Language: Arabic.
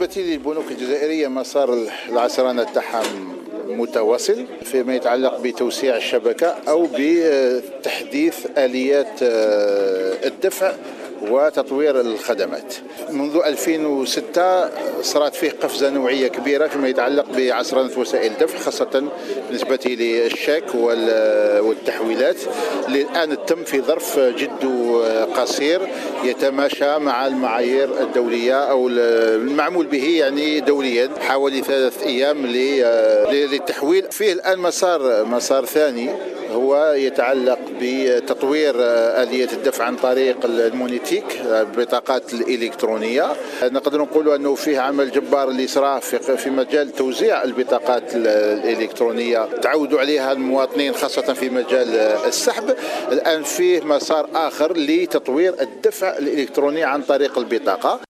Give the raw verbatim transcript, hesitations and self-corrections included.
بالنسبة للبنوك الجزائرية مسار العصرنة تاعها متواصل فيما يتعلق بتوسيع الشبكة أو بتحديث آليات الدفع وتطوير الخدمات. منذ ألفين وستة صارت فيه قفزة نوعية كبيرة فيما يتعلق بعصرنة وسائل الدفع، خاصة بالنسبة للشيك والتحويلات اللي الآن تم في ظرف جد قصير يتماشى مع المعايير الدولية أو المعمول به يعني دوليا، حوالي ثلاث أيام للتحويل. فيه الآن مسار مسار ثاني هو يتعلق بتطوير آلية الدفع عن طريق المونيتيك، البطاقات الإلكترونية. نقدر نقول أنه فيه عمل جبار اللي صرا في مجال توزيع البطاقات الإلكترونية تعودوا عليها المواطنين خاصة في مجال السحب. الآن فيه مسار آخر لتطوير الدفع الإلكتروني عن طريق البطاقة.